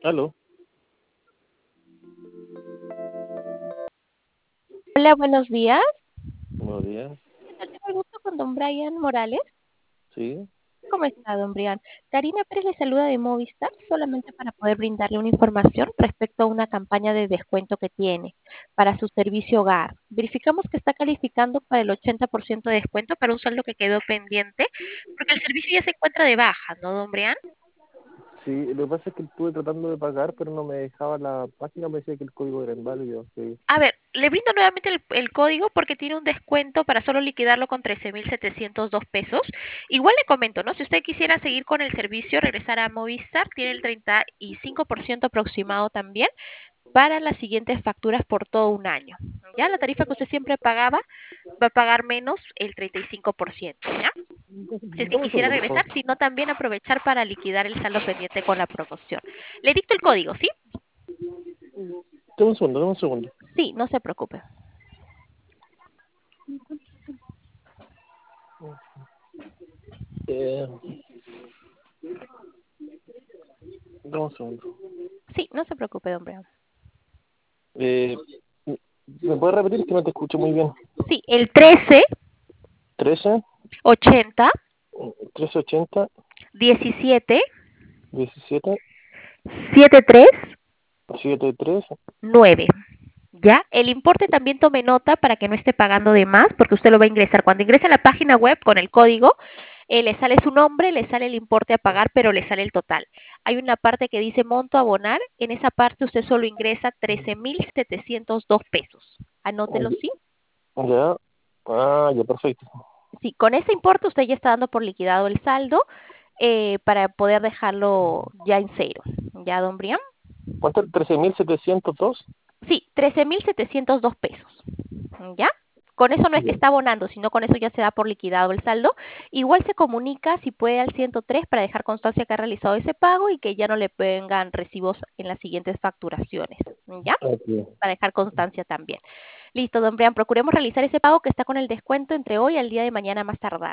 Aló, Hola, buenos días. buenos días. ¿Qué tal? Tengo el gusto con don Brian Morales. Sí, ¿Cómo está, don Brian? Karina Pérez le saluda de Movistar solamente para poder brindarle una información respecto a una campaña de descuento que tiene para su servicio hogar. Verificamos que está calificando para el 80% de descuento para un saldo que quedó pendiente, porque el servicio ya se encuentra de baja, ¿no, don Brian? sí, lo que pasa es que estuve tratando de pagar, pero no me dejaba la página, me decía que el código era inválido. Sí. A ver, le brindo nuevamente el código porque tiene un descuento para solo liquidarlo con 13.702 pesos. Igual le comento, ¿no? Si usted quisiera seguir con el servicio, regresar a Movistar, tiene el 35% aproximado también para las siguientes facturas por todo un año. Ya la tarifa que usted siempre pagaba va a pagar menos el 35%, ¿ya? Si es que Dame un quisiera segundo, por regresar, favor. sino también aprovechar para liquidar el saldo pendiente con la promoción. Le dicto el código, ¿sí? Dame un segundo. Sí, no se preocupe. Eh, Dame un segundo. Sí, no se preocupe, hombre. Eh, ¿Me puedes repetir que no te escucho muy bien? Sí, el 13 13, 80 1380, 17 17, 73 73. 9. ¿Ya? El importe también tome nota para que no esté pagando de más, porque usted lo va a ingresar. Cuando ingrese a la página web con el código, le sale su nombre, le sale el importe a pagar, pero le sale el total. Hay una parte que dice monto a abonar. En esa parte usted solo ingresa 13.702 pesos. Anótelo, ¿sí? Ya, ya, perfecto. Sí, con ese importe usted ya está dando por liquidado el saldo para poder dejarlo ya en cero. ¿Ya, don Brian? ¿Cuánto? 13.702. Sí, 13.702 pesos. ¿Ya? Con eso no es que Ya. está abonando, sino con eso ya se da por liquidado el saldo. Igual se comunica si puede al 103 para dejar constancia que ha realizado ese pago y que ya no le vengan recibos en las siguientes facturaciones. ¿Ya? Aquí. Para dejar constancia también. Listo, don Brian, procuremos realizar ese pago que está con el descuento entre hoy al día de mañana más tardar.